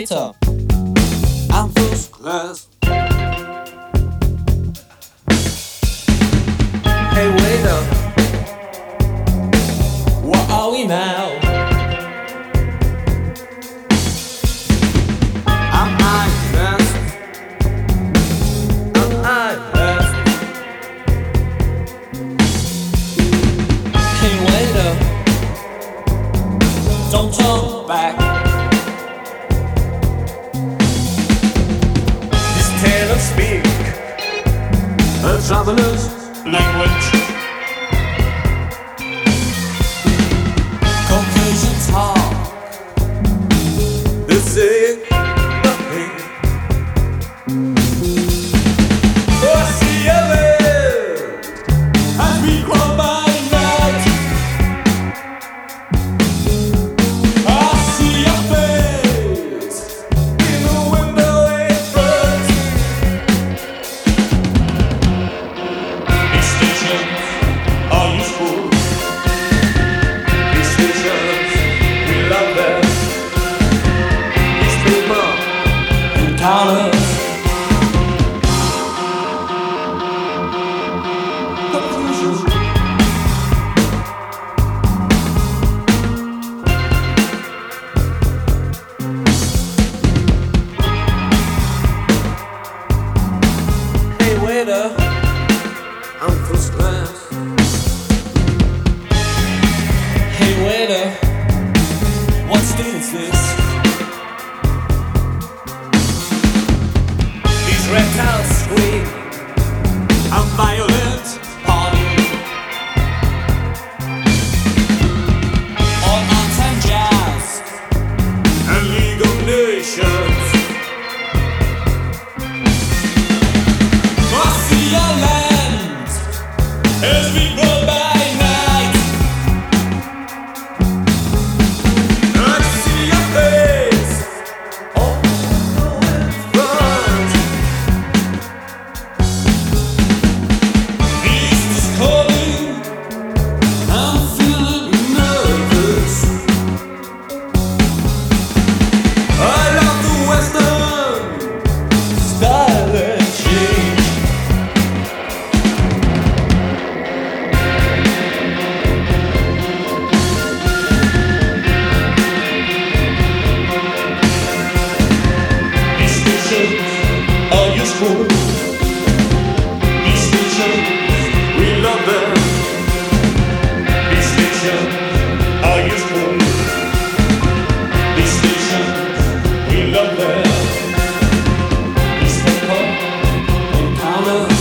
waiter, I'm first class. Hey waiter, what are we now? I'm high class. I'm high class. Hey waiter, don't turn back. This tenor speak a traveler's language. Caucasians talk, they say nothing. Oh, I see a land as we grow by night. I see your face in the window in front. These stations are useful. These stations, we love them. These people and counters. Confusion. Hey waiter, I'm first class. Hey waiter, what state is this? These reptiles scream, I'm violent party. All arts and jazz and legal nations. I see your land as we go by night. I see your face on the front. East is calling, I'm feeling nervous. I love the Western style and change. These stations are useful. These stations, we love them. These stations are useful. These stations, we love them. These people and counters.